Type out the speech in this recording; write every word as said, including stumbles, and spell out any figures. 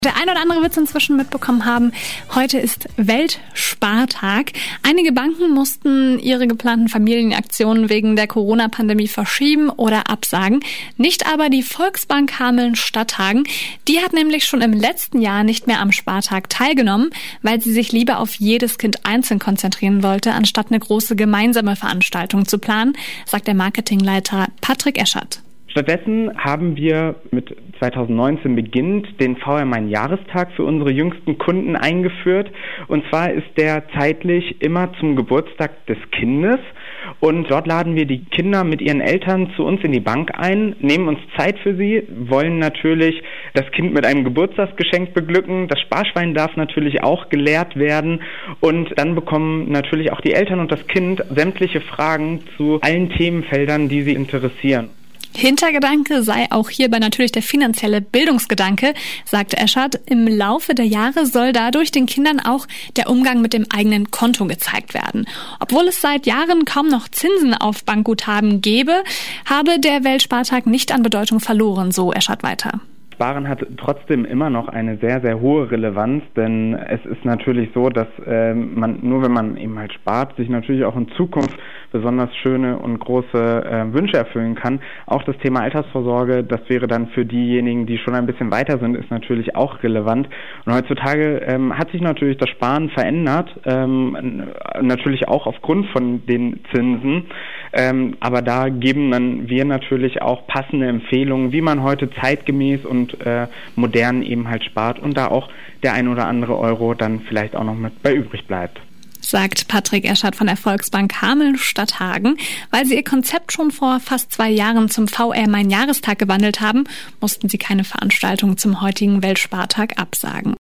Der ein oder andere wird es inzwischen mitbekommen haben, heute ist Weltspartag. Einige Banken mussten ihre geplanten Familienaktionen wegen der Corona-Pandemie verschieben oder absagen. Nicht aber die Volksbank Hameln-Stadthagen. Die hat nämlich schon im letzten Jahr nicht mehr am Spartag teilgenommen, weil sie sich lieber auf jedes Kind einzeln konzentrieren wollte, anstatt eine große gemeinsame Veranstaltung zu planen, sagt der Marketingleiter Patrick Eschert. Stattdessen haben wir mit zwanzig neunzehn beginnend den V R Mein-Jahrestag für unsere jüngsten Kunden eingeführt. Und zwar ist der zeitlich immer zum Geburtstag des Kindes. Und dort laden wir die Kinder mit ihren Eltern zu uns in die Bank ein, nehmen uns Zeit für sie, wollen natürlich das Kind mit einem Geburtstagsgeschenk beglücken. Das Sparschwein darf natürlich auch geleert werden. Und dann bekommen natürlich auch die Eltern und das Kind sämtliche Fragen zu allen Themenfeldern, die sie interessieren. Hintergedanke sei auch hierbei natürlich der finanzielle Bildungsgedanke, sagte Eschert. Im Laufe der Jahre soll dadurch den Kindern auch der Umgang mit dem eigenen Konto gezeigt werden. Obwohl es seit Jahren kaum noch Zinsen auf Bankguthaben gebe, habe der Weltspartag nicht an Bedeutung verloren, so Eschert weiter. Sparen hat trotzdem immer noch eine sehr, sehr hohe Relevanz, denn es ist natürlich so, dass äh, man nur wenn man eben halt spart, sich natürlich auch in Zukunft besonders schöne und große äh, Wünsche erfüllen kann. Auch das Thema Altersvorsorge, das wäre dann für diejenigen, die schon ein bisschen weiter sind, ist natürlich auch relevant. Und heutzutage ähm, hat sich natürlich das Sparen verändert, ähm, natürlich auch aufgrund von den Zinsen. Ähm, aber da geben dann wir natürlich auch passende Empfehlungen, wie man heute zeitgemäß und äh, modern eben halt spart und da auch der ein oder andere Euro dann vielleicht auch noch mit bei übrig bleibt. Sagt Patrick Eschert von der Volksbank Hameln-Stadthagen. Weil sie ihr Konzept schon vor fast zwei Jahren zum V R Mein-Jahrestag gewandelt haben, mussten sie keine Veranstaltung zum heutigen Weltspartag absagen.